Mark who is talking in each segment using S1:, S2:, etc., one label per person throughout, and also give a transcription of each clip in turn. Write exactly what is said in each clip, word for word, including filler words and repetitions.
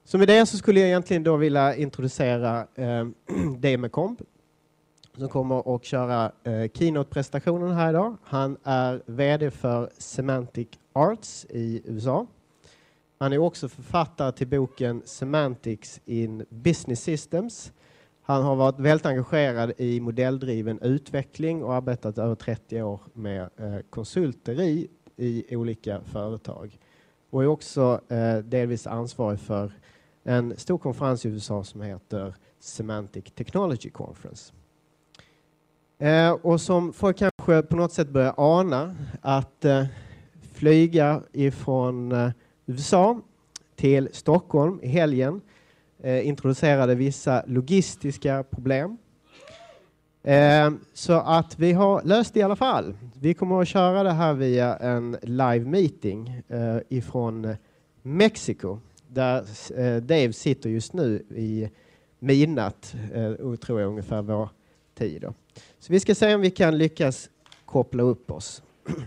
S1: Så med det så skulle jag egentligen då vilja introducera eh, Dave McComb som kommer att köra eh, keynote-presentationen här idag. Han är vd för Semantic Arts i U S A. Han är också författare till boken Semantics in Business Systems. Han har varit väldigt engagerad i modelldriven utveckling och arbetat över trettio år med eh, konsulteri i olika företag. Och är också eh, delvis ansvarig för en stor konferens i U S A som heter Semantic Technology Conference. Eh, och som folk kanske på något sätt börjar ana att eh, flyga ifrån eh, U S A till Stockholm i helgen eh, introducerade vissa logistiska problem. Eh, så att vi har löst det i alla fall. Vi kommer att köra det här via en live meeting eh, ifrån Mexiko. Där eh, Dave sitter just nu i midnatt, eh, tror jag ungefär vår tid. Då. Så vi ska se om vi kan lyckas koppla upp oss.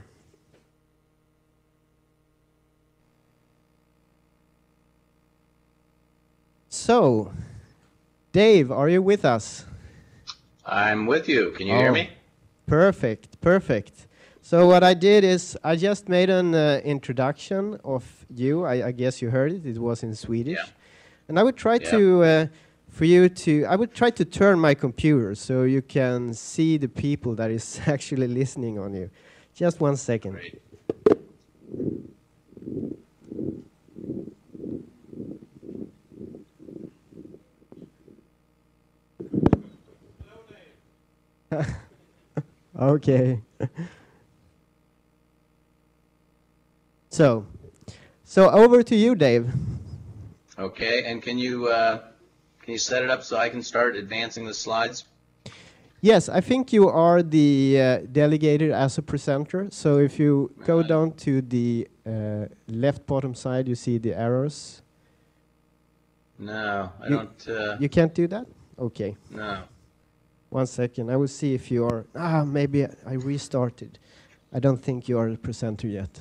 S1: So, Dave, are you with us?
S2: I'm with you. Can you oh, hear me?
S1: Perfect, perfect. So what I did is I just made an uh, introduction of you. I, I guess you heard it. It was in Swedish.
S2: Yeah.
S1: And I would try
S2: yeah.
S1: to, uh, for you to, I would try to turn my computer so you can see the people that is actually listening on you. Just one second.
S2: Great.
S1: Okay. so, so over to you, Dave.
S2: Okay, and can you uh, can you set it up so I can start advancing the slides?
S1: Yes, I think you are the uh, delegated as a presenter. So if you right. go down to the uh, left bottom side, you see the arrows.
S2: No, I
S1: you,
S2: don't. Uh,
S1: you can't do that? Okay.
S2: No.
S1: One second, I will see if you are, ah, maybe I restarted. I don't think you are the presenter yet.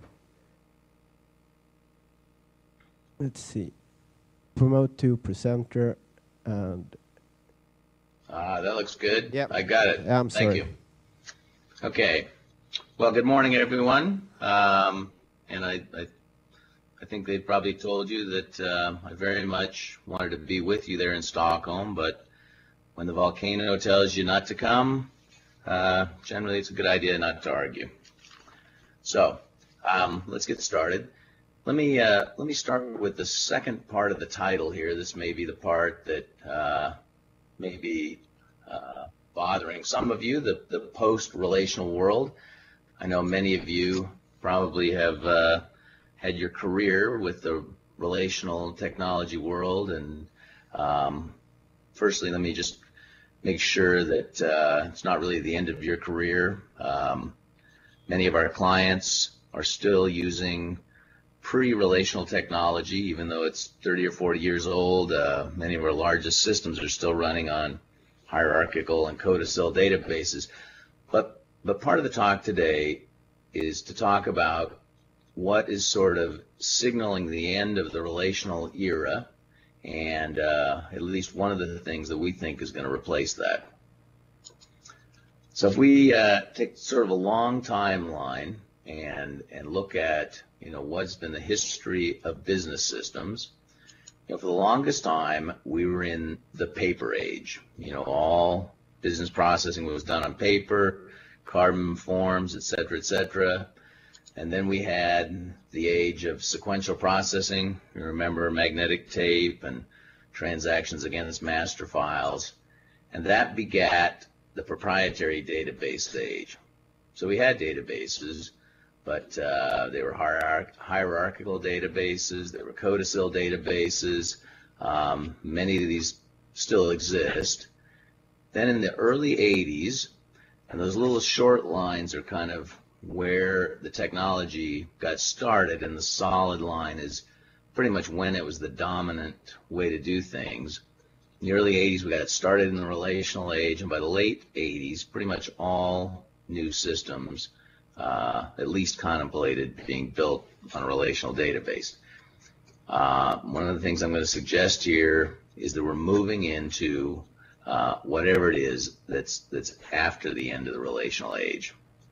S1: Let's see. Promote to presenter and...
S2: Ah, that looks good.
S1: Yep.
S2: I got it.
S1: I'm
S2: Thank
S1: sorry.
S2: you. Okay. Well, good morning, everyone. Um, and I, I, I think they probably told you that uh, I very much wanted to be with you there in Stockholm, but when the volcano tells you not to come, uh, generally it's a good idea not to argue. So um, let's get started. Let me uh, let me start with the second part of the title here. This may be the part that uh, may be uh, bothering some of you, the, the post-relational world. I know many of you probably have uh, had your career with the relational technology world, and um, firstly, let me just make sure that uh, it's not really the end of your career. Um, many of our clients are still using pre-relational technology, even though it's thirty or forty years old. Uh, many of our largest systems are still running on hierarchical and codicil databases. But, but part of the talk today is to talk about what is sort of signaling the end of the relational era, and uh, at least one of the things that we think is going to replace that. So if we uh, take sort of a long timeline and and look at you know what's been the history of business systems, you know for the longest time we were in the paper age. You know all business processing was done on paper, carbon forms, et cetera, et cetera. And then we had the age of sequential processing. You remember magnetic tape and transactions against master files. And that begat the proprietary database stage. So we had databases, but uh, they were hierarch hierarchical databases. They were codicil databases. Um, many of these still exist. Then in the early eighties, and those little short lines are kind of where the technology got started, and the solid line is pretty much when it was the dominant way to do things. In the early eighties, we got started in the relational age, and by the late eighties, pretty much all new systems uh, at least contemplated being built on a relational database. Uh, one of the things I'm going to suggest here is that we're moving into uh, whatever it is that's that's after the end of the relational age.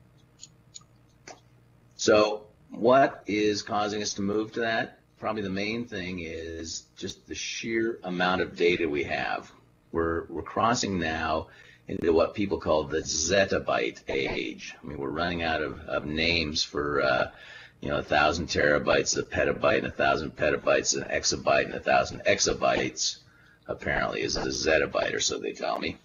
S2: So what is causing us to move to that? Probably the main thing is just the sheer amount of data we have. We're, we're crossing now into what people call the zettabyte age. I mean, we're running out of, of names for, uh, you know, a thousand terabytes, a petabyte, and a thousand petabytes, an exabyte, and a thousand exabytes, apparently, is a zettabyte, or so they tell me.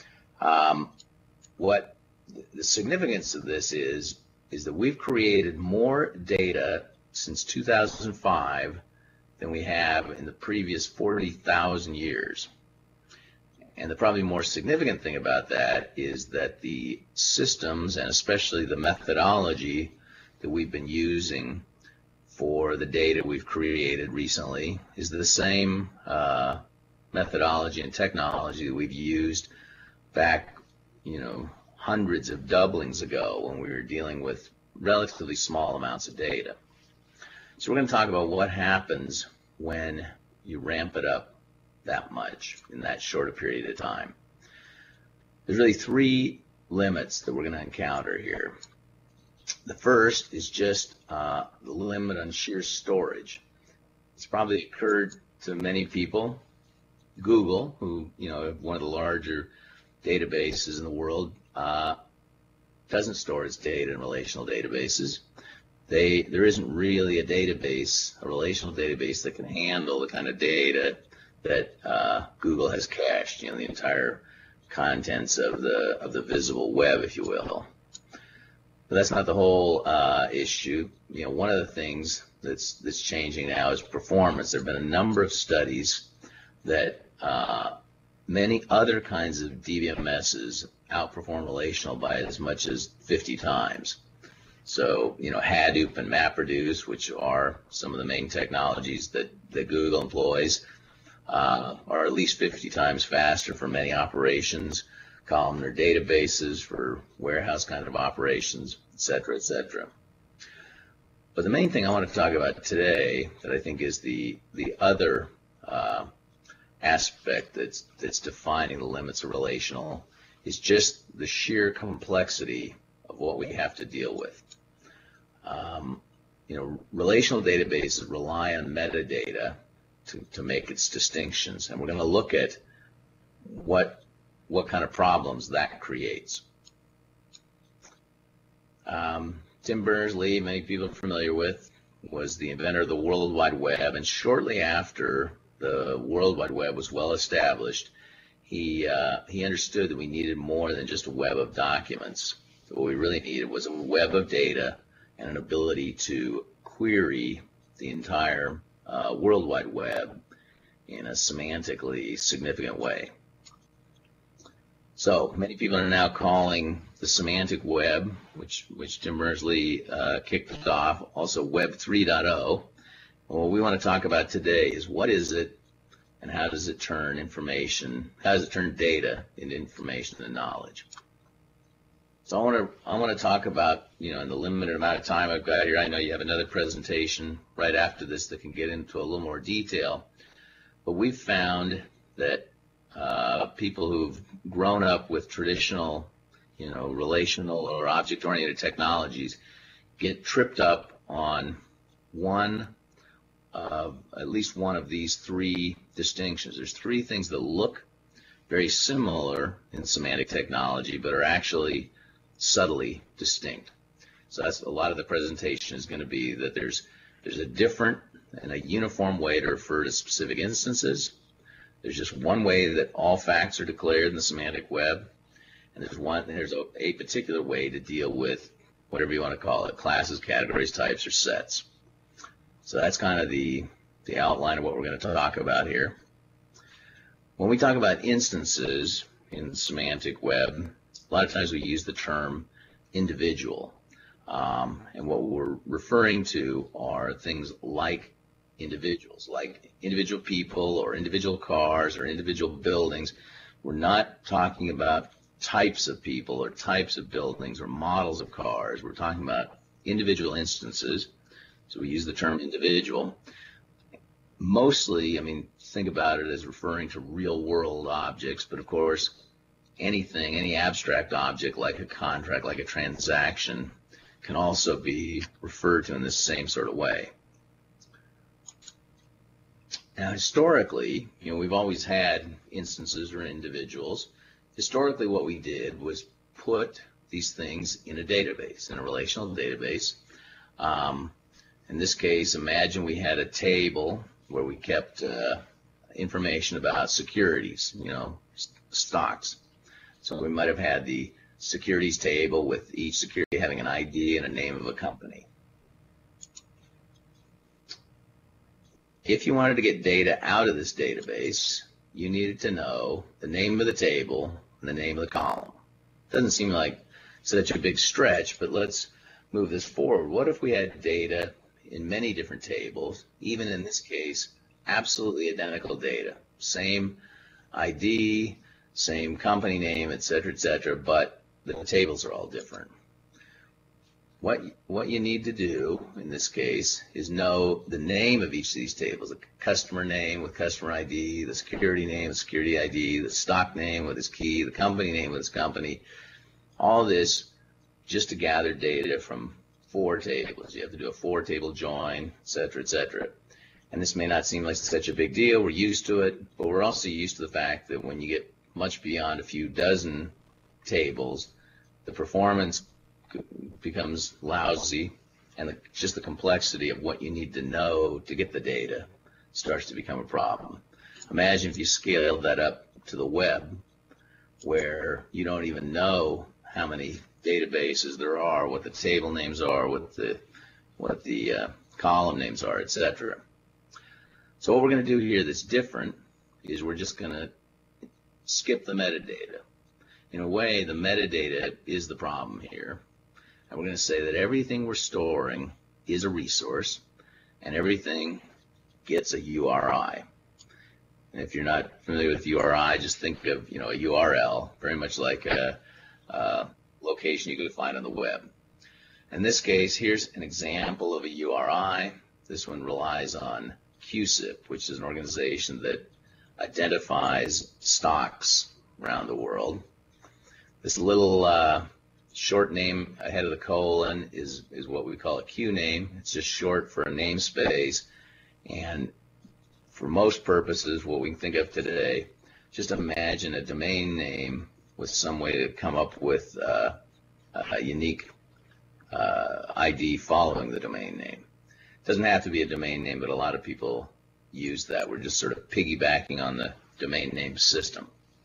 S2: Um, what the significance of this is, is that we've created more data since two thousand five than we have in the previous forty thousand years. And the probably more significant thing about that is that the systems, and especially the methodology that we've been using for the data we've created recently, is the same uh, methodology and technology that we've used back, you know, hundreds of doublings ago when we were dealing with relatively small amounts of data. So we're going to talk about what happens when you ramp it up that much in that short a period of time. There's really three limits that we're going to encounter here. The first is just uh, the limit on sheer storage. It's probably occurred to many people. Google, who, you know, one of the larger databases in the world, uh, doesn't store its data in relational databases. They, there isn't really a database, a relational database that can handle the kind of data that uh, Google has cached, you know, the entire contents of the of the visible web, if you will. But that's not the whole uh, issue. You know, one of the things that's that's changing now is performance. There have been a number of studies that uh, many other kinds of D B M Ss outperform relational by as much as fifty times. So, you know, Hadoop and MapReduce, which are some of the main technologies that, that Google employs, uh, are at least fifty times faster for many operations, columnar databases for warehouse kind of operations, et cetera, et cetera. But the main thing I want to talk about today that I think is the, the other uh, aspect that's, that's defining the limits of relational is just the sheer complexity of what we have to deal with. Um, you know, relational databases rely on metadata to, to make its distinctions, and we're going to look at what what kind of problems that creates. Um, Tim Berners-Lee, many people are familiar with, was the inventor of the World Wide Web, and shortly after the World Wide Web was well established, he uh, he understood that we needed more than just a web of documents. So what we really needed was a web of data and an ability to query the entire uh, World Wide Web in a semantically significant way. So many people are now calling the semantic web, which, which Tim Berners-Lee uh, kicked off, also Web three point oh. What we want to talk about today is what is it and how does it turn information, how does it turn data into information and knowledge? So I want to I want to talk about, you know, in the limited amount of time I've got here. I know you have another presentation right after this that can get into a little more detail, but we've found that uh, people who've grown up with traditional, you know, relational or object-oriented technologies get tripped up on one of at least one of these three distinctions. There's three things that look very similar in semantic technology, but are actually subtly distinct. So that's a lot of the presentation is going to be that there's there's a different and a uniform way to refer to specific instances. There's just one way that all facts are declared in the semantic web, and there's one there's a, a particular way to deal with whatever you want to call it, classes, categories, types, or sets. So that's kind of the the outline of what we're going to talk about here. When we talk about instances in the semantic web, a lot of times we use the term individual, um, and what we're referring to are things like individuals, like individual people or individual cars or individual buildings. We're not talking about types of people or types of buildings or models of cars. We're talking about individual instances, so we use the term individual. mostly, I mean, think about it as referring to real world objects, but of course, anything, any abstract object like a contract, like a transaction, can also be referred to in this same sort of way. Now, historically, you know, we've always had instances or individuals. Historically, what we did was put these things in a database, in a relational database. Um, in this case, imagine we had a table where we kept uh, information about securities, you know, stocks. So we might have had the securities table with each security having an I D and a name of a company. If you wanted to get data out of this database, you needed to know the name of the table and the name of the column. Doesn't seem like such a big stretch, but let's move this forward. What if we had data in many different tables, even in this case, absolutely identical data, same I D, same company name, et cetera, et cetera, but the tables are all different. What, what you need to do in this case is know the name of each of these tables, the customer name with customer I D, the security name with security I D, the stock name with its key, the company name with its company, all this just to gather data from four tables. You have to do a four table join, et cetera, et cetera. And this may not seem like such a big deal. We're used to it, but we're also used to the fact that when you get much beyond a few dozen tables, the performance becomes lousy, and the, just the complexity of what you need to know to get the data starts to become a problem. Imagine if you scaled that up to the web, where you don't even know how many databases there are, what the table names are, what the what the uh, column names are, et cetera. So what we're going to do here that's different is we're just going to skip the metadata. In a way, the metadata is the problem here. And we're going to say that everything we're storing is a resource, and everything gets a U R I. And if you're not familiar with U R I, just think of, you know, a U R L, very much like a, a location you can find on the web. In this case, here's an example of a U R I. This one relies on Q S I P, which is an organization that identifies stocks around the world. This little uh, short name ahead of the colon is, is what we call a Q name. It's just short for a namespace. And for most purposes, what we can think of today, just imagine a domain name with some way to come up with uh, a unique uh, I D following the domain name. It doesn't have to be a domain name, but a lot of people use that. We're just sort of piggybacking on the domain name system.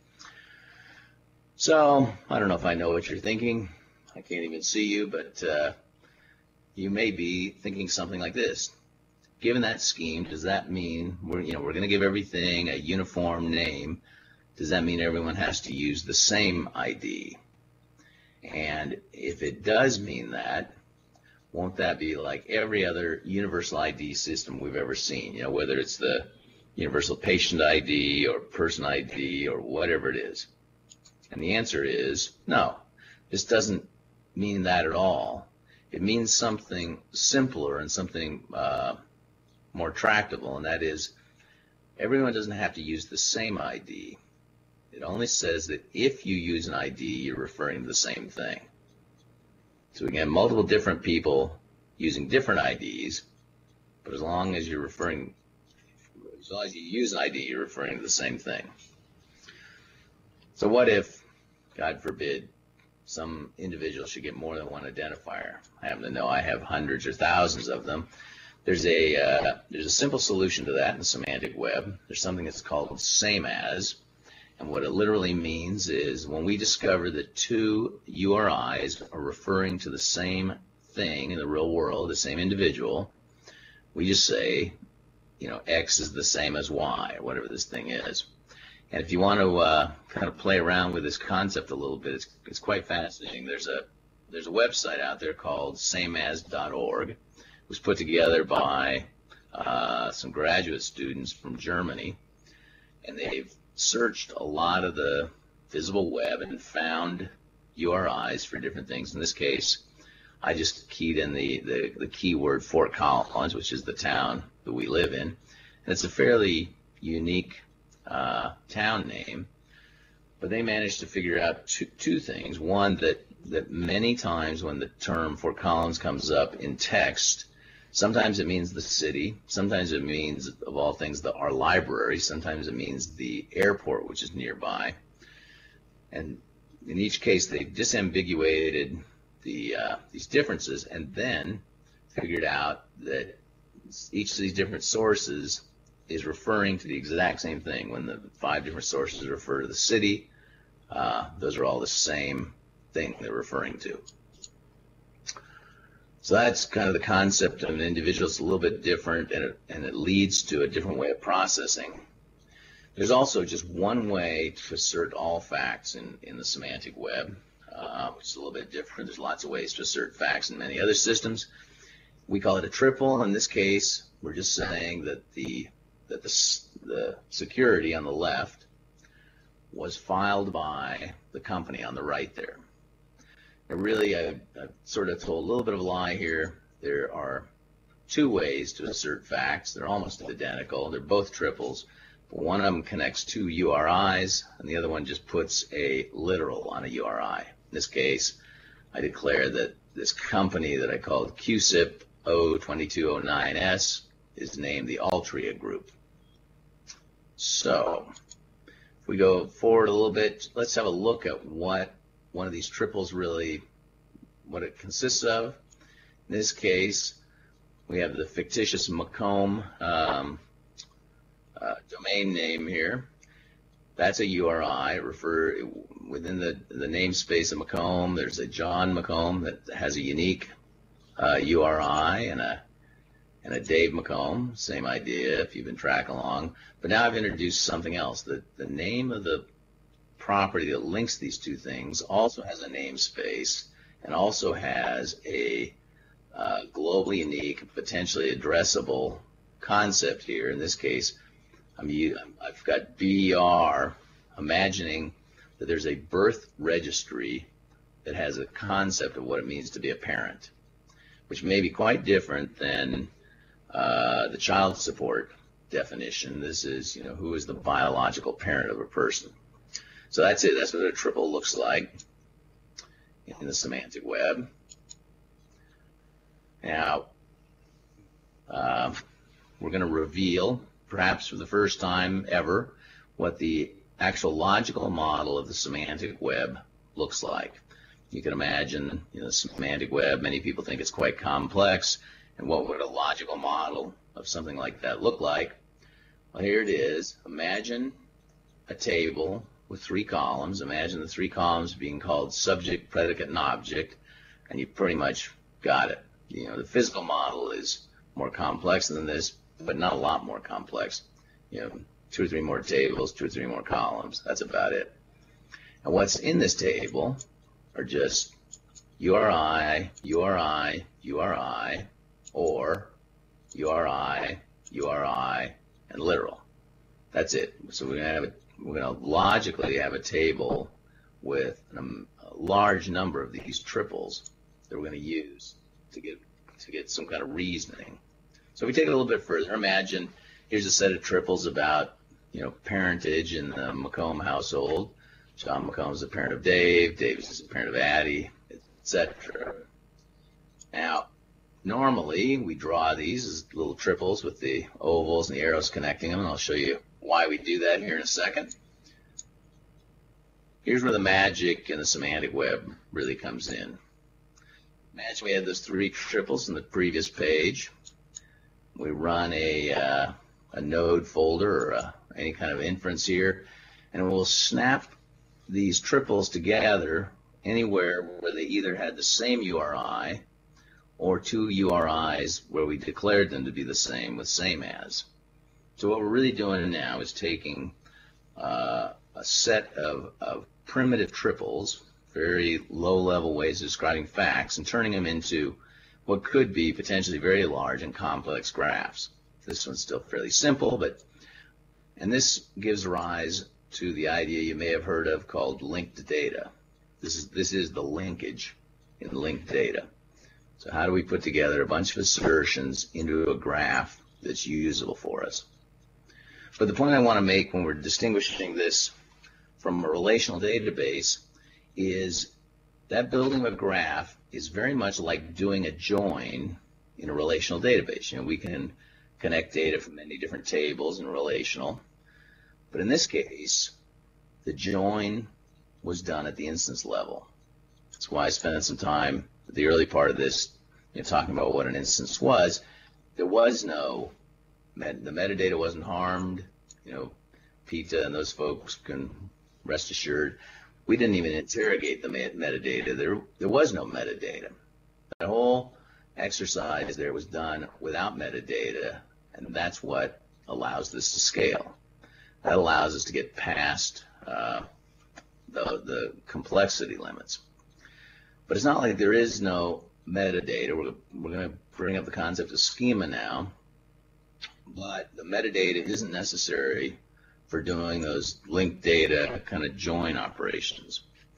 S2: So I don't know if I know what you're thinking. I can't even see you, but uh, you may be thinking something like this. Given that scheme, does that mean we're, you know, we're going to give everything a uniform name? Does that mean everyone has to use the same I D? And if it does mean that, won't that be like every other universal I D system we've ever seen? You know, whether it's the universal patient I D or person I D or whatever it is. And the answer is no. This doesn't mean that at all. It means something simpler and something uh, more tractable, and that is everyone doesn't have to use the same I D. It only says that if you use an I D, you're referring to the same thing. So we can have multiple different people using different I Ds, but as long as you're referring, as long as you use an I D, you're referring to the same thing. So what if, God forbid, some individual should get more than one identifier? I happen to know I have hundreds or thousands of them. There's a uh, there's a simple solution to that in the semantic web. There's something that's called same as, and what it literally means is when we discover that two U R Is are referring to the same thing in the real world, the same individual, we just say, you know, X is the same as Y, or whatever this thing is. And if you want to uh, kind of play around with this concept a little bit, it's, it's quite fascinating. There's a there's a website out there called same as dot org. It was put together by uh, some graduate students from Germany, and they've searched a lot of the visible web and found U R Is for different things. In this case, I just keyed in the, the, the keyword Fort Collins, which is the town that we live in, And it's a fairly unique uh, town name, but they managed to figure out two, two things. One, that, that many times when the term Fort Collins comes up in text, sometimes it means the city, sometimes it means, of all things, the, our library, sometimes it means the airport, which is nearby. And in each case, they disambiguated the, uh, these differences and then figured out that each of these different sources is referring to the exact same thing. When the five different sources refer to the city, uh, those are all the same thing they're referring to. So that's kind of the concept of an individual. It's a little bit different, and it, and it leads to a different way of processing. There's also just one way to assert all facts in, in the semantic web, uh, which is a little bit different. There's lots of ways to assert facts in many other systems. We call it a triple. In this case, we're just saying that the that the, the security on the left was filed by the company on the right there. And really, I, I've sort of told a little bit of a lie here. There are two ways to assert facts. They're almost identical. They're both triples. But one of them connects two U R Is, and the other one just puts a literal on a U R I. In this case, I declare that this company that I called Q S I P zero two two zero nine S is named the Altria Group. So if we go forward a little bit, let's have a look at what one of these triples really, what it consists of. In this case, we have the fictitious Macomb um, uh, domain name here. That's a U R I. Refer within the the namespace of Macomb. There's a John Macomb that has a unique uh, U R I, and a and a Dave Macomb. Same idea if you've been tracking along. But now I've introduced something else. The the name of the property that links these two things also has a namespace and also has a uh, globally unique, potentially addressable concept here. In this case, I'm, I've got B R, imagining that there's a birth registry that has a concept of what it means to be a parent, which may be quite different than uh, the child support definition. This is, you know, who is the biological parent of a person. So that's it. That's what a triple looks like in the semantic web. Now, uh, we're going to reveal, perhaps for the first time ever, what the actual logical model of the semantic web looks like. You can imagine, you know, the semantic web, many people think it's quite complex, and what would a logical model of something like that look like? Well, here it is. Imagine a table with three columns. Imagine the three columns being called subject, predicate, and object, and you pretty much got it. You know, the physical model is more complex than this, but not a lot more complex. You know, two or three more tables, two or three more columns. That's about it. And what's in this table are just U R I, U R I, U R I, or U R I, U R I, and literal. That's it. So we're going to have a, we're going to logically have a table with an, a large number of these triples that we're going to use to get to get some kind of reasoning. So if we take it a little bit further, imagine here's a set of triples about, you know, parentage in the Macomb household. John Macomb is the parent of Dave, Dave is the parent of Addie, et cetera. Now, normally we draw these as little triples with the ovals and the arrows connecting them, and I'll show you why we do that here in a second. Here's where the magic in the semantic web really comes in. Imagine we had those three triples in the previous page. We run a, uh, a node folder or a, any kind of inference here, and we'll snap these triples together anywhere where they either had the same U R I or two U R Is where we declared them to be the same with same as. So what we're really doing now is taking uh, a set of, of primitive triples, very low-level ways of describing facts, and turning them into what could be potentially very large and complex graphs. This one's still fairly simple, but and this gives rise to the idea you may have heard of called linked data. This is this is the linkage in linked data. So how do we put together a bunch of assertions into a graph that's usable for us? But the point I want to make when we're distinguishing this from a relational database is that building a graph is very much like doing a join in a relational database. You know, we can connect data from many different tables in relational, but in this case, the join was done at the instance level. That's why I spent some time at the early part of this, you know, talking about what an instance was. There was no, the metadata wasn't harmed. You know, PETA and those folks can rest assured. We didn't even interrogate the metadata. There, there was no metadata. That whole exercise there was done without metadata, and that's what allows this to scale. That allows us to get past uh, the, the complexity limits. But it's not like there is no metadata. We're, we're going to bring up the concept of schema now, but the metadata isn't necessary for doing those linked data kind of join operations.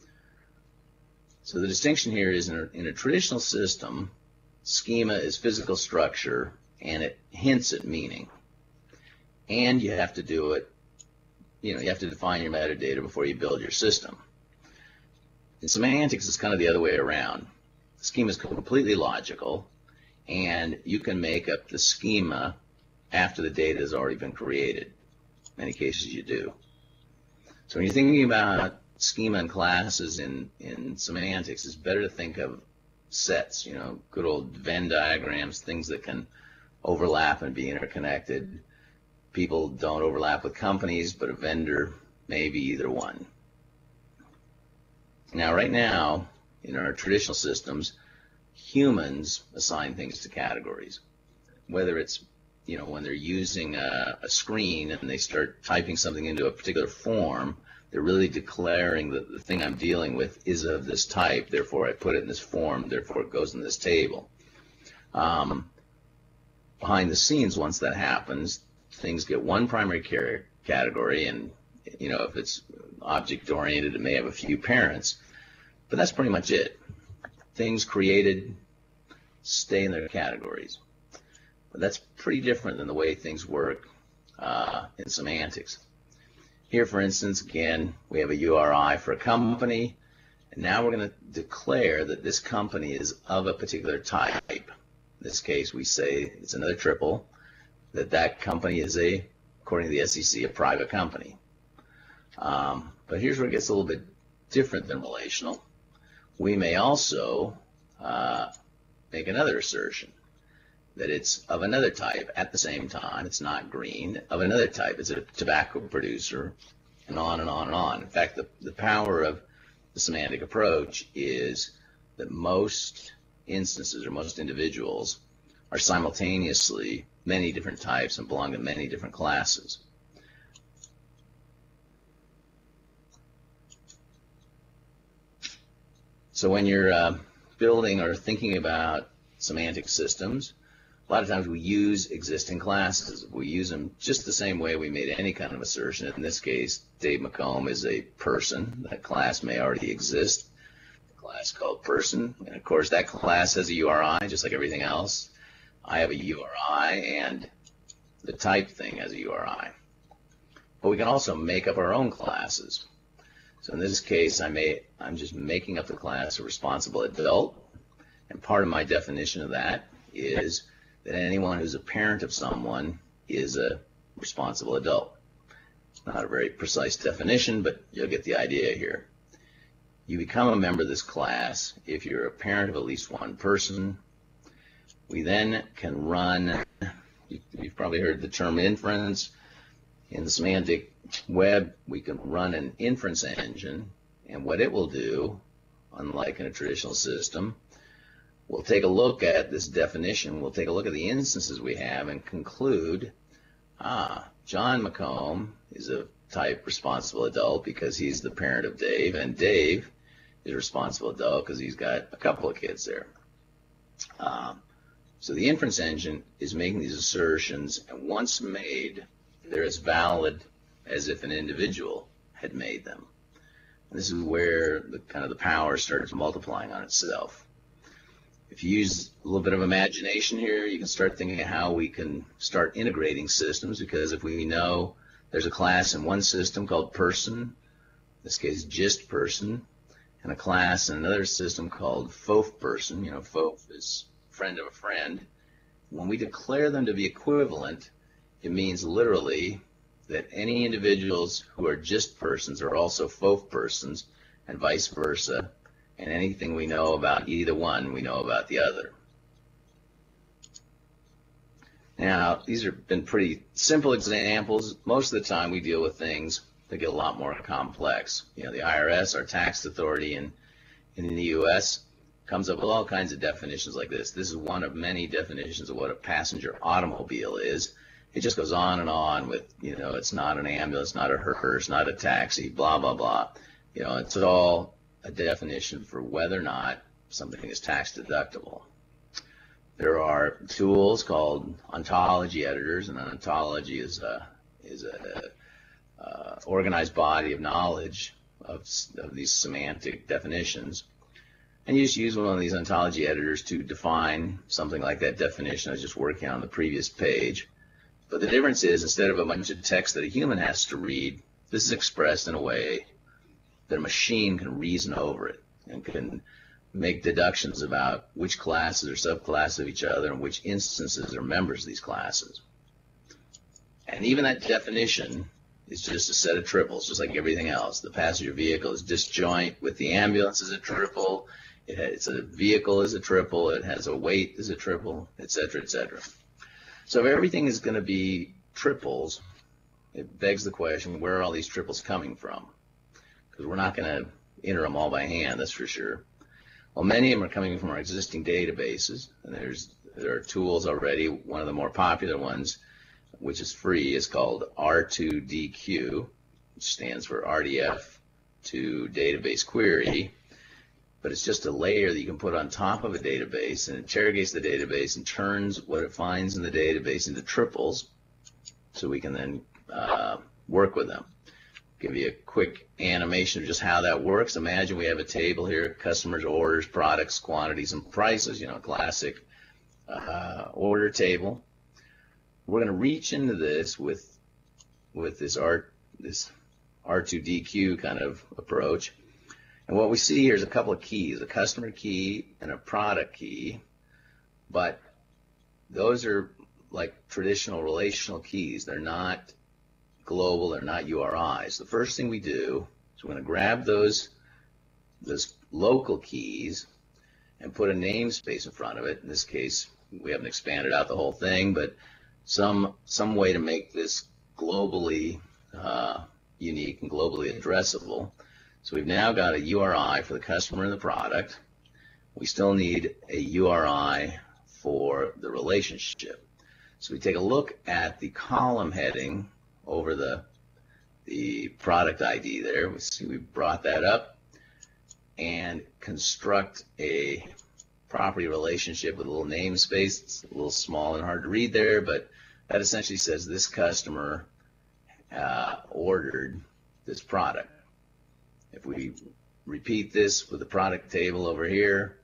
S2: So the distinction here is in a, in a traditional system, schema is physical structure and it hints at meaning. And you have to do it, you know, you have to define your metadata before you build your system. In semantics, it's kind of the other way around. The schema is completely logical, and you can make up the schema after the data has already been created. In many cases, you do. So when you're thinking about schema and classes in, in semantics, it's better to think of sets, you know, good old Venn diagrams, things that can overlap and be interconnected. People don't overlap with companies, but a vendor may be either one. Now, right now, in our traditional systems, humans assign things to categories. Whether it's, you know, when they're using a, a screen and they start typing something into a particular form, they're really declaring that the thing I'm dealing with is of this type, therefore I put it in this form, therefore it goes in this table. Um, behind the scenes, once that happens, things get one primary category, and, you know, if it's object-oriented, it may have a few parents, but that's pretty much it. Things created stay in their categories. But that's pretty different than the way things work uh, in semantics. Here, for instance, again, we have a U R I for a company, and now we're going to declare that this company is of a particular type. In this case, we say it's another triple, that that company is a, according to the S E C, a private company. Um, but here's where it gets a little bit different than relational. We may also uh, make another assertion that it's of another type at the same time. It's not green. Of another type, it's a tobacco producer, and on and on and on. In fact, the, the power of the semantic approach is that most instances or most individuals are simultaneously many different types and belong to many different classes. So when you're uh, building or thinking about semantic systems, a lot of times we use existing classes. We use them just the same way we made any kind of assertion. In this case, Dave McComb is a person. That class may already exist. A class called person, and of course that class has a U R I just like everything else. I have a U R I, and the type thing has a U R I. But we can also make up our own classes. So in this case, I may, I'm just making up the class a responsible adult, and part of my definition of that is that anyone who's a parent of someone is a responsible adult. It's not a very precise definition, but you'll get the idea here. You become a member of this class if you're a parent of at least one person. We then can run, you've probably heard the term inference. In the semantic web, we can run an inference engine, and what it will do, unlike in a traditional system, we'll take a look at this definition, we'll take a look at the instances we have and conclude, ah, John McComb is a type responsible adult because he's the parent of Dave, and Dave is a responsible adult because he's got a couple of kids there. Um, so the inference engine is making these assertions, and once made, they're as valid as if an individual had made them. And this is where the kind of the power starts multiplying on itself. If you use a little bit of imagination here, you can start thinking of how we can start integrating systems, because if we know there's a class in one system called person, in this case just person, and a class in another system called fof person. You know, fof is friend of a friend. When we declare them to be equivalent, it means literally that any individuals who are just persons are also fof persons, and vice versa, and anything we know about either one, we know about the other. Now, these have been pretty simple examples. Most of the time we deal with things that get a lot more complex. You know, the I R S, our tax authority in, in the U S, comes up with all kinds of definitions like this. This is one of many definitions of what a passenger automobile is. It just goes on and on with, you know, it's not an ambulance, not a hearse, not a taxi, blah, blah, blah. You know, it's all a definition for whether or not something is tax deductible. There are tools called ontology editors, and an ontology is a, is a uh, organized body of knowledge of, of these semantic definitions. And you just use one of these ontology editors to define something like that definition I was just working on the previous page. But the difference is, instead of a bunch of text that a human has to read, this is expressed in a way that a machine can reason over it and can make deductions about which classes are subclasses of each other and which instances are members of these classes. And even that definition is just a set of triples, just like everything else. The passenger vehicle is disjoint with the ambulance as a triple. It has, it's a vehicle is a triple. It has a weight as a triple, et cetera, et cetera. So if everything is going to be triples, it begs the question, where are all these triples coming from? Because we're not going to enter them all by hand, that's for sure. Well, many of them are coming from our existing databases, and there's there are tools already. One of the more popular ones, which is free, is called R two D Q, which stands for R D F to Database Query. But it's just a layer that you can put on top of a database, and it interrogates the database and turns what it finds in the database into triples, so we can then uh, work with them. Give you a quick animation of just how that works. Imagine we have a table here: customers, orders, products, quantities, and prices. You know, classic uh, order table. We're going to reach into this with with this R this R two D Q kind of approach. And what we see here is a couple of keys: a customer key and a product key. But those are like traditional relational keys. They're not global, they're not U R Is. The first thing we do is we're going to grab those those local keys and put a namespace in front of it. In this case, we haven't expanded out the whole thing, but some some way to make this globally uh, unique and globally addressable. So we've now got a U R I for the customer and the product. We still need a U R I for the relationship. So we take a look at the column heading over the the product I D there. We see we brought that up and construct a property relationship with a little namespace. It's a little small and hard to read there, but that essentially says this customer uh, ordered this product. If we repeat this with the product table over here,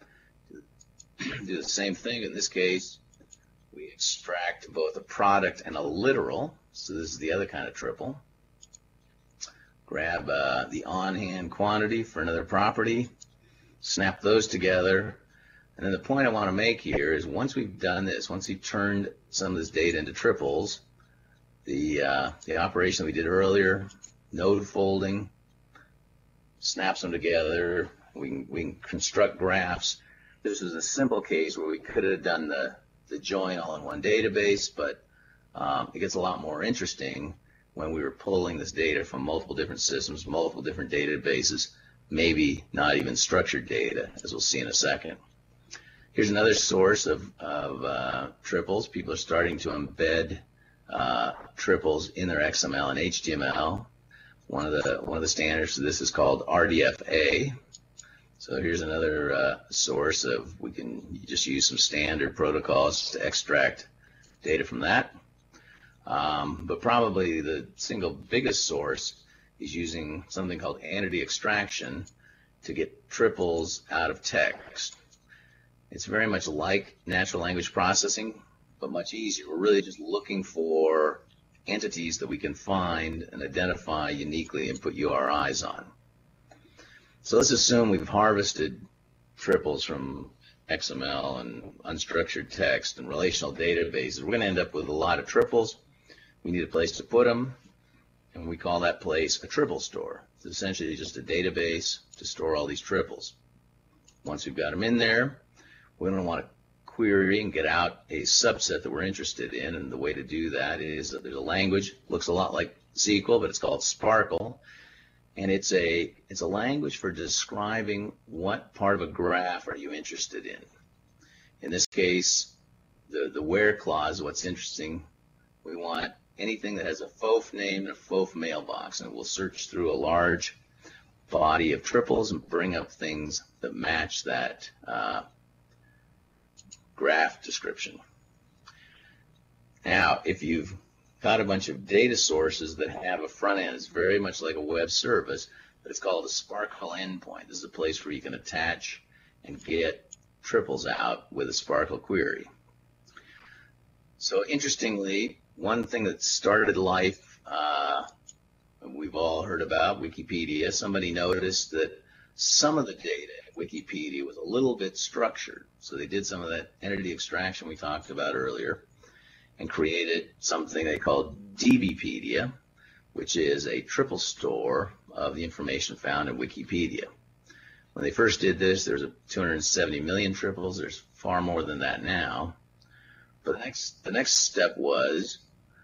S2: do the same thing. In this case, we extract both a product and a literal. So this is the other kind of triple. Grab uh, the on-hand quantity for another property, snap those together, and then the point I want to make here is once we've done this, once we've turned some of this data into triples, the, uh, the operation we did earlier, node folding, snaps them together, we can, we can construct graphs. This is a simple case where we could have done the, the join all in one database, but um, it gets a lot more interesting when we were pulling this data from multiple different systems, multiple different databases, maybe not even structured data, as we'll see in a second. Here's another source of, of uh, triples. People are starting to embed uh, triples in their X M L and H T M L. One of the one of the standards for this is called R D F A. So here's another uh, source of, we can just use some standard protocols to extract data from that. Um, but probably the single biggest source is using something called entity extraction to get triples out of text. It's very much like natural language processing, but much easier. We're really just looking for entities that we can find and identify uniquely and put U R Is on. So let's assume we've harvested triples from X M L and unstructured text and relational databases. We're going to end up with a lot of triples. We need a place to put them, and we call that place a triple store. It's essentially just a database to store all these triples. Once we've got them in there, we're going to want to query and get out a subset that we're interested in, and the way to do that is that there's a language, looks a lot like S Q L, but it's called Sparkle, and it's a it's a language for describing what part of a graph are you interested in. In this case, the the where clause, what's interesting, we want anything that has a F O F name and a F O F mailbox, and we'll search through a large body of triples and bring up things that match that uh, graph description. Now, if you've got a bunch of data sources that have a front end, it's very much like a web service, but it's called a Sparkle endpoint. This is a place where you can attach and get triples out with a Sparkle query. So interestingly, one thing that started life, uh, we've all heard about, Wikipedia. Somebody noticed that some of the data at Wikipedia was a little bit structured. So they did some of that entity extraction we talked about earlier and created something they called DBpedia, which is a triple store of the information found in Wikipedia. When they first did this, there was two hundred seventy million triples. There's far more than that now. But the next, the next step was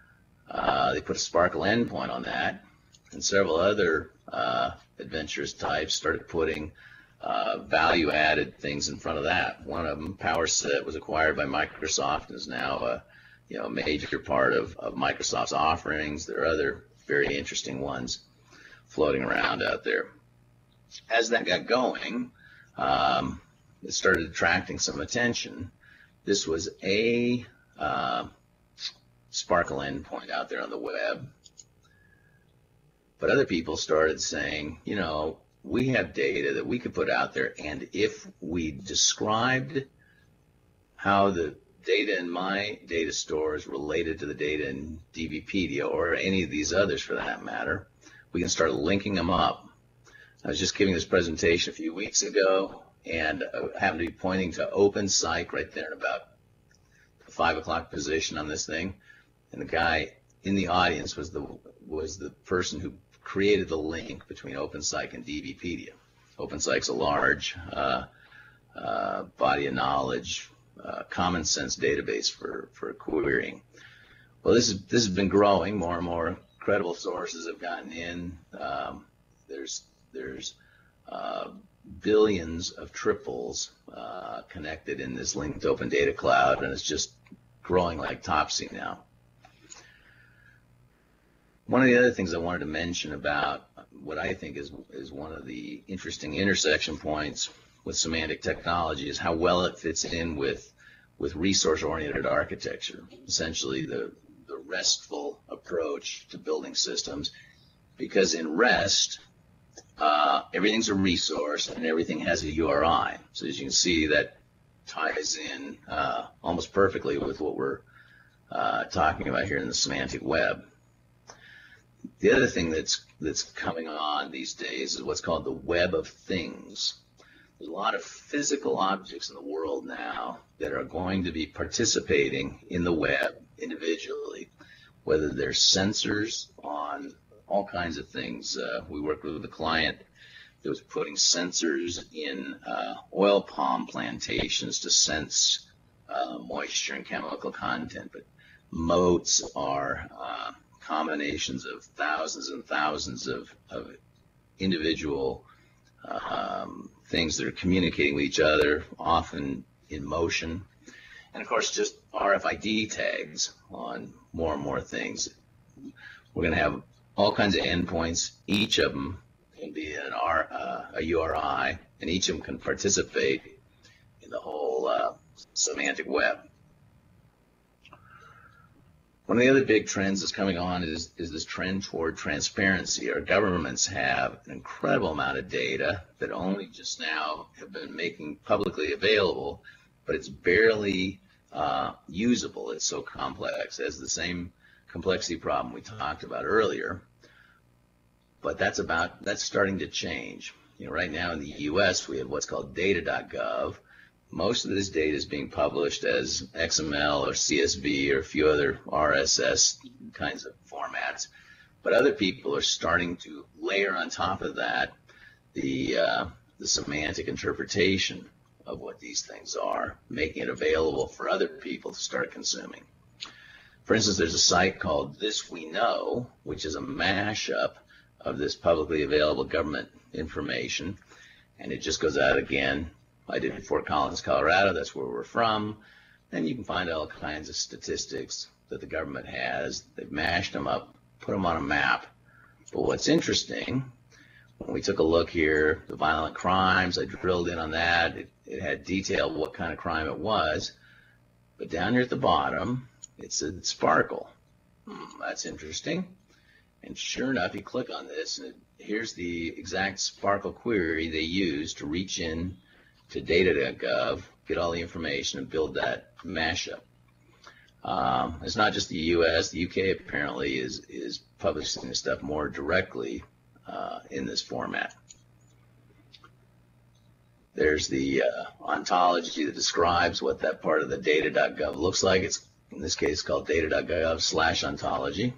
S2: uh, they put a Sparkle endpoint on that, and several other uh, adventurous types started putting uh, value-added things in front of that. One of them, PowerSet, was acquired by Microsoft and is now a you know, major part of, of Microsoft's offerings. There are other very interesting ones floating around out there. As that got going, um, it started attracting some attention. This was a uh, Sparkle endpoint out there on the web. But other people started saying, you know, we have data that we could put out there, and if we described how the data in my data store is related to the data in DBpedia or any of these others for that matter, we can start linking them up. I was just giving this presentation a few weeks ago, and I happened to be pointing to OpenPsych right there in about the five o'clock position on this thing, and the guy in the audience was the was the person who created the link between OpenPsych and DBpedia. OpenPsych's a large uh, uh, body of knowledge, uh, common sense database for for querying. Well, this is this has been growing. More and more credible sources have gotten in. Um, there's there's uh, billions of triples uh, connected in this linked open data cloud, and it's just growing like Topsy now. One of the other things I wanted to mention about what I think is is one of the interesting intersection points with semantic technology is how well it fits in with with resource-oriented architecture, essentially the the RESTful approach to building systems, because in REST uh, everything's a resource and everything has a U R I. So as you can see, that ties in uh, almost perfectly with what we're uh, talking about here in the semantic web. The other thing that's that's coming on these days is what's called the web of things. There's a lot of physical objects in the world now that are going to be participating in the web individually, whether they're sensors on all kinds of things. Uh, we worked with a client that was putting sensors in uh, oil palm plantations to sense uh, moisture and chemical content, but moats are uh, combinations of thousands and thousands of, of individual um, things that are communicating with each other, often in motion. And of course, just R F I D tags on more and more things. We're going to have all kinds of endpoints. Each of them can be an R, uh, a U R I, and each of them can participate in the whole uh, semantic web. One of the other big trends that's coming on is, is this trend toward transparency. Our governments have an incredible amount of data that only just now have been making publicly available, but it's barely uh, usable. It's so complex. As the same complexity problem we talked about earlier. But that's about, that's starting to change. You know, right now in the U S we have what's called data dot gov. Most of this data is being published as X M L or C S V or a few other R S S kinds of formats. But other people are starting to layer on top of that the, uh, the semantic interpretation of what these things are, making it available for other people to start consuming. For instance, there's a site called This We Know, which is a mashup of this publicly available government information, and it just goes out again. I did it in Fort Collins, Colorado. That's where we're from. And you can find all kinds of statistics that the government has. They've mashed them up, put them on a map. But what's interesting, when we took a look here, the violent crimes, I drilled in on that. It, it had detailed what kind of crime it was. But down here at the bottom, it said sparkle. Hmm, that's interesting. And sure enough, you click on this, and it, here's the exact sparkle query they use to reach in to data dot gov, get all the information, and build that mashup. Um, it's not just the U S The U K apparently is is publishing this stuff more directly uh, in this format. There's the uh, ontology that describes what that part of the data dot gov looks like. It's in this case called data dot gov slash ontology.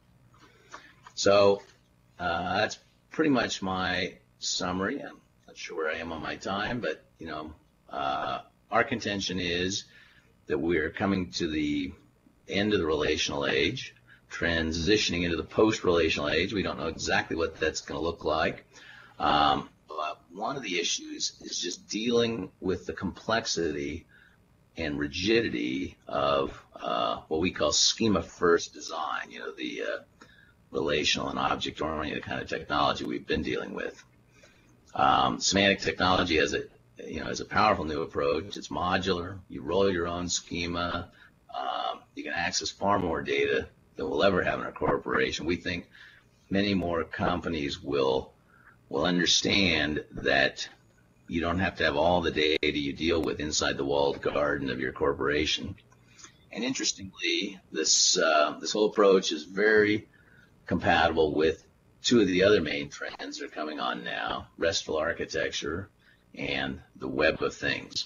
S2: So uh, that's pretty much my summary. I'm not sure where I am on my time, but you know, uh, our contention is that we're coming to the end of the relational age, transitioning into the post-relational age. We don't know exactly what that's going to look like. Um, but one of the issues is just dealing with the complexity and rigidity of uh, what we call schema-first design. You know, the uh, relational and object-oriented kind of technology we've been dealing with. Um, semantic technology has a, you know, has a powerful new approach. It's modular. You roll your own schema. Um, you can access far more data than we'll ever have in our corporation. We think many more companies will will understand that you don't have to have all the data you deal with inside the walled garden of your corporation. And interestingly, this uh, this whole approach is very compatible with two of the other main trends that are coming on now, RESTful architecture and the web of things.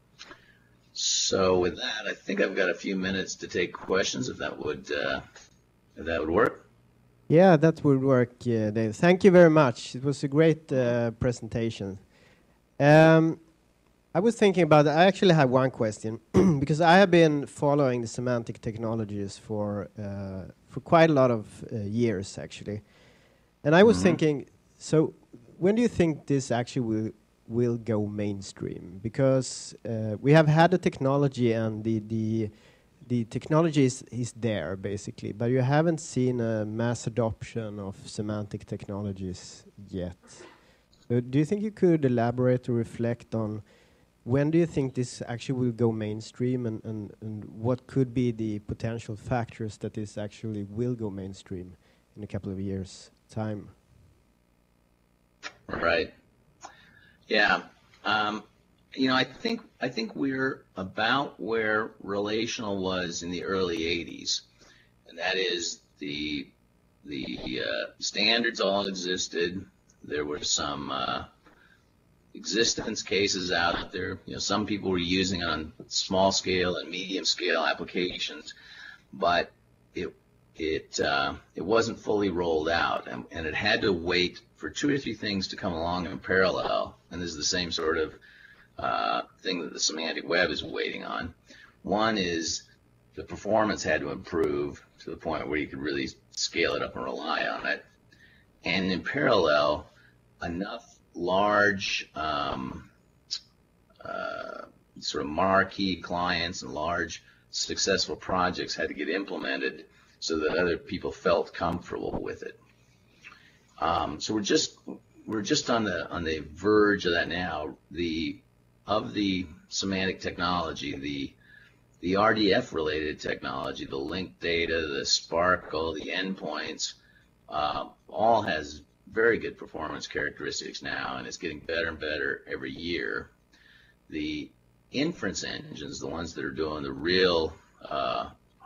S2: So with that, I think I've got a few minutes to take questions, if that would uh, if that would work.
S1: Yeah, that would work, uh, Dave. Thank you very much. It was a great uh, presentation. Um, I was thinking about, I actually have one question, because I have been following the semantic technologies for uh, for quite a lot of uh, years, actually. And I was mm-hmm. thinking, so when do you think this actually will will go mainstream? Because uh, we have had the technology, and the the the technology is, is there, basically, but you haven't seen a mass adoption of semantic technologies yet. So do you think you could elaborate or reflect on when do you think this actually will go mainstream, and, and, and what could be the potential factors that this actually will go mainstream in a couple of years' time?
S2: Right. Yeah. Um, you know, I think I think we're about where relational was in the early eighties, and that is the the uh, standards all existed. There were some uh, existence cases out there. You know, some people were using it on small scale and medium scale applications, but it it uh, it wasn't fully rolled out, and, and it had to wait for two or three things to come along in parallel. And this is the same sort of uh, thing that the semantic web is waiting on. One is the performance had to improve to the point where you could really scale it up and rely on it. And in parallel, enough large um, uh, sort of marquee clients and large successful projects had to get implemented so that other people felt comfortable with it. Um, so we're just we're just on the on the verge of that now. The of the semantic technology, the the R D F related technology, the linked data, the Sparkle, the endpoints, uh, all has very good performance characteristics now, and it's getting better and better every year. The inference engines, the ones that are doing the real uh,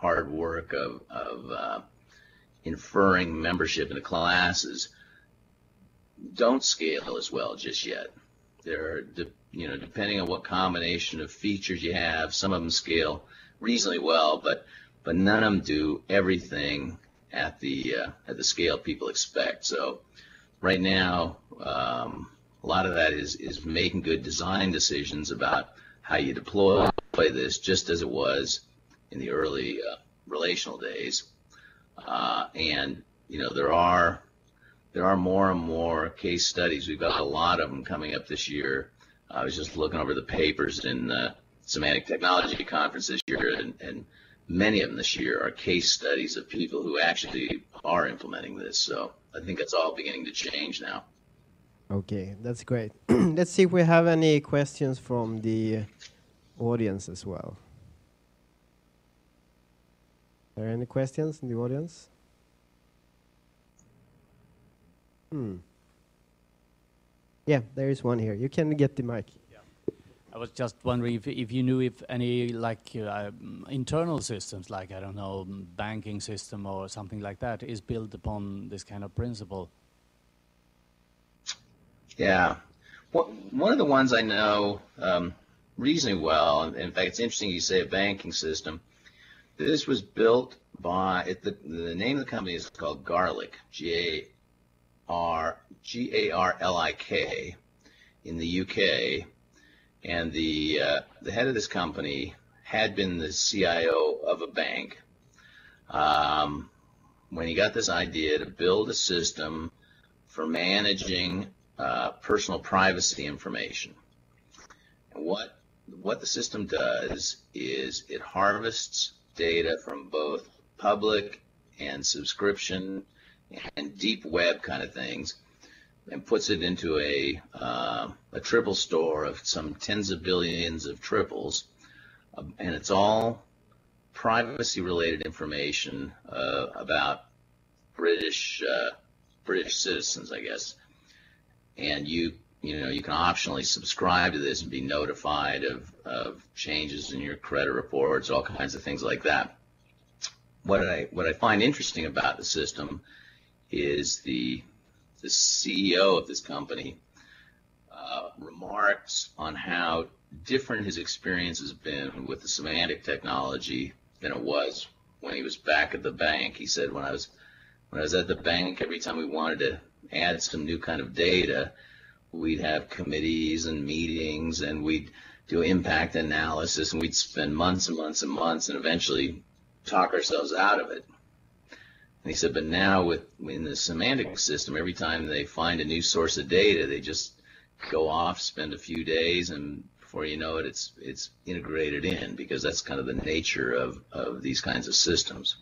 S2: hard work of, of uh, inferring membership into classes don't scale as well just yet. They're, de- you know, depending on what combination of features you have, some of them scale reasonably well, but but none of them do everything at the uh, at the scale people expect. So right now, um, a lot of that is is making good design decisions about how you deploy this, just as it was in the early uh, relational days. Uh, and you know, there are there are more and more case studies. We've got a lot of them coming up this year. I was just looking over the papers in the Semantic Technology Conference this year, and, and many of them this year are case studies of people who actually are implementing this. So I think it's all beginning to change now.
S1: Okay, that's great. Let's see if we have any questions from the audience as well. Are there any questions in the audience? Hmm. Yeah, there is one here. You can get the mic.
S3: Yeah. I was just wondering if, if you knew if any like uh, internal systems, like, I don't know, banking system or something like that, is built upon this kind of principle.
S2: Yeah. Well, one of the ones I know um, reasonably well, in fact, it's interesting you say a banking system. This was built by, it, the, the name of the company is called Garlic, G A R G A R L I K, in the U K, and the uh, the head of this company had been the C I O of a bank um, when he got this idea to build a system for managing uh, personal privacy information. And what what the system does is it harvests data from both public and subscription and deep web kind of things, and puts it into a uh, a triple store of some tens of billions of triples, uh, and it's all privacy-related information uh, about British uh, British citizens, I guess. And you you know you can optionally subscribe to this and be notified of of changes in your credit reports, all kinds of things like that. What I what I find interesting about the system is the the C E O of this company uh, remarks on how different his experience has been with the semantic technology than it was when he was back at the bank. He said, when I was when I was at the bank, every time we wanted to add some new kind of data, we'd have committees and meetings, and we'd do impact analysis, and we'd spend months and months and months, and eventually talk ourselves out of it. And he said, but now with in the semantic system, every time they find a new source of data, they just go off, spend a few days, and before you know it, it's it's integrated in, because that's kind of the nature of, of these kinds of systems.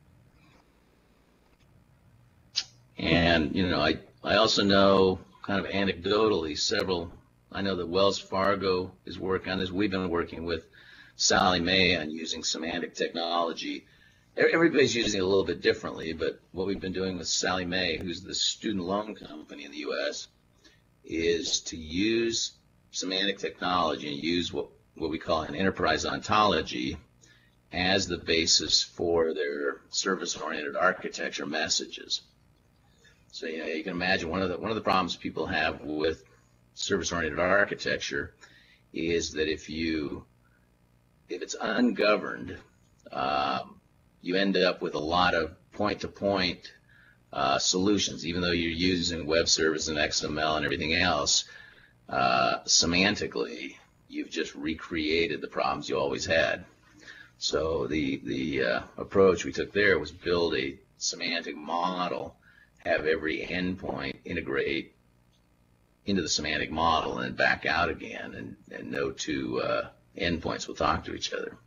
S2: And, you know, I, I also know, kind of anecdotally, several, I know that Wells Fargo is working on this. We've been working with Sallie Mae on using semantic technology. Everybody's using it a little bit differently, but what we've been doing with Sallie Mae, who's the student loan company in the U S, is to use semantic technology and use what, what we call an enterprise ontology as the basis for their service-oriented architecture messages. So, you know, you can imagine one of the one of the problems people have with service-oriented architecture is that if you if it's ungoverned, um, you end up with a lot of point-to-point uh, solutions, even though you're using web service and X M L and everything else. Uh, semantically, you've just recreated the problems you always had. So the the uh, approach we took there was build a semantic model, have every endpoint integrate into the semantic model and then back out again, and, and no two uh, endpoints will talk to each other.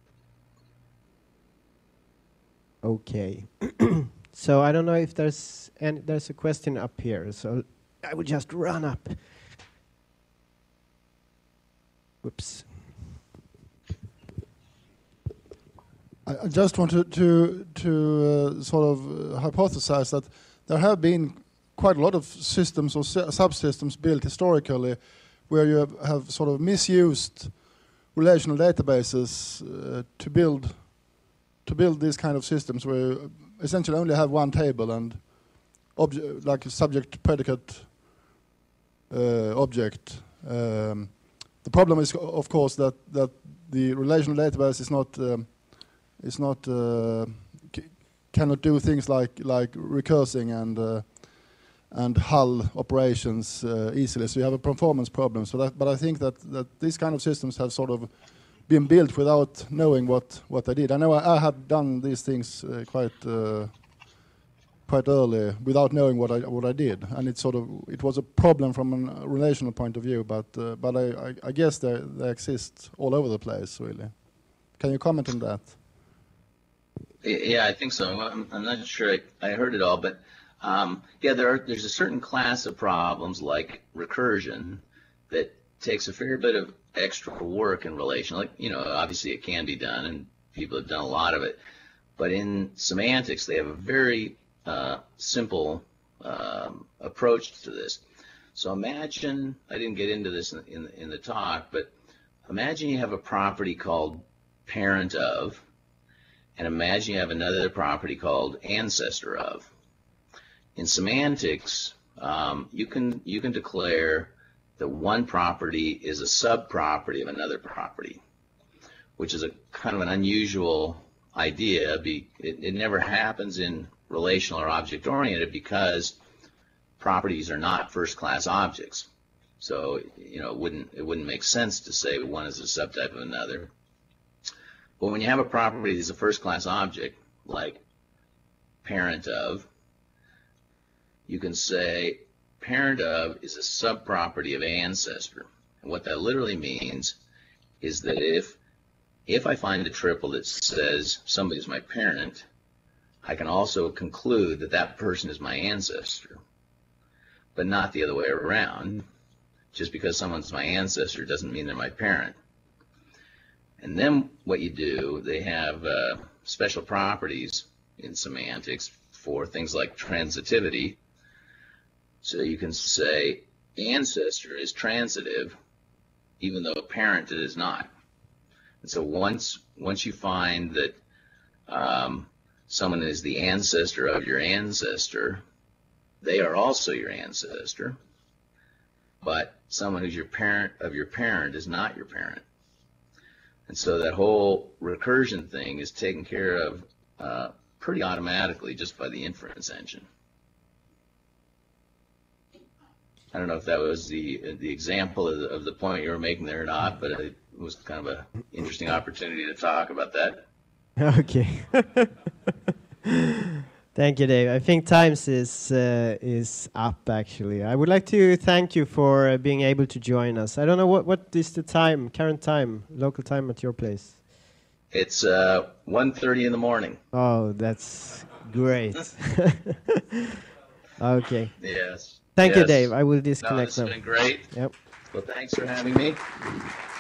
S1: Okay. So I don't know if there's any, there's a question up here, so I would just run up. Whoops.
S4: I I just wanted to to uh, sort of uh, hypothesize that there have been quite a lot of systems or su- subsystems built historically where you have, have sort of misused relational databases uh, to build to build these kind of systems where you essentially only have one table and obje- like a subject predicate uh, object. Um, the problem is, of course, that that the relational database is not um, is not uh, c- cannot do things like like recursing and uh, and hull operations uh, easily. So you have a performance problem. So that, but I think that that these kind of systems have sort of been built without knowing what what they did. I know I, I have done these things uh, quite. Uh, quite early without knowing what I what I did, and it sort of it was a problem from a relational point of view. But uh, but I, I, I guess they they exist all over the place. Really, can you comment on that?
S2: Yeah, I think so. I'm, I'm not sure I, I heard it all, but um, yeah, there are there's a certain class of problems like recursion that takes a fair bit of extra work in relation. Like, you know, obviously it can be done, and people have done a lot of it. But in semantics, they have a very Uh, simple um, approach to this. So imagine, I didn't get into this in, in, in the talk, but imagine you have a property called parent of, and imagine you have another property called ancestor of. In semantics, um, you can you can declare that one property is a subproperty of another property, which is a kind of an unusual idea. Be, it, it never happens in relational or object-oriented because properties are not first-class objects. So, you know, it wouldn't it wouldn't make sense to say one is a subtype of another. But when you have a property that's a first-class object, like parent of, you can say parent of is a subproperty of ancestor. And what that literally means is that if if I find a triple that says somebody's my parent, I can also conclude that that person is my ancestor, but not the other way around. Just because someone's my ancestor doesn't mean they're my parent. And then what you do, they have uh, special properties in semantics for things like transitivity. So you can say ancestor is transitive, even though parent it is not. And so once once you find that um, someone is the ancestor of your ancestor, they are also your ancestor, but someone who's your parent of your parent is not your parent. And so that whole recursion thing is taken care of uh, pretty automatically just by the inference engine. I don't know if that was the the example of the, of the point you were making there or not, but it was kind of an interesting opportunity to talk about that.
S1: Okay. Thank you, Dave. I think times is uh, is up, actually. I would like to thank you for uh, being able to join us. I don't know, what, what is the time, current time, local time at your place?
S2: It's uh, one thirty in the morning.
S1: Oh, that's great. Okay.
S2: Yes.
S1: Thank
S2: yes.
S1: you, Dave. I will
S2: No,
S1: disconnect
S2: this has
S1: now.
S2: been great.
S1: Yep.
S2: Well, thanks for having me.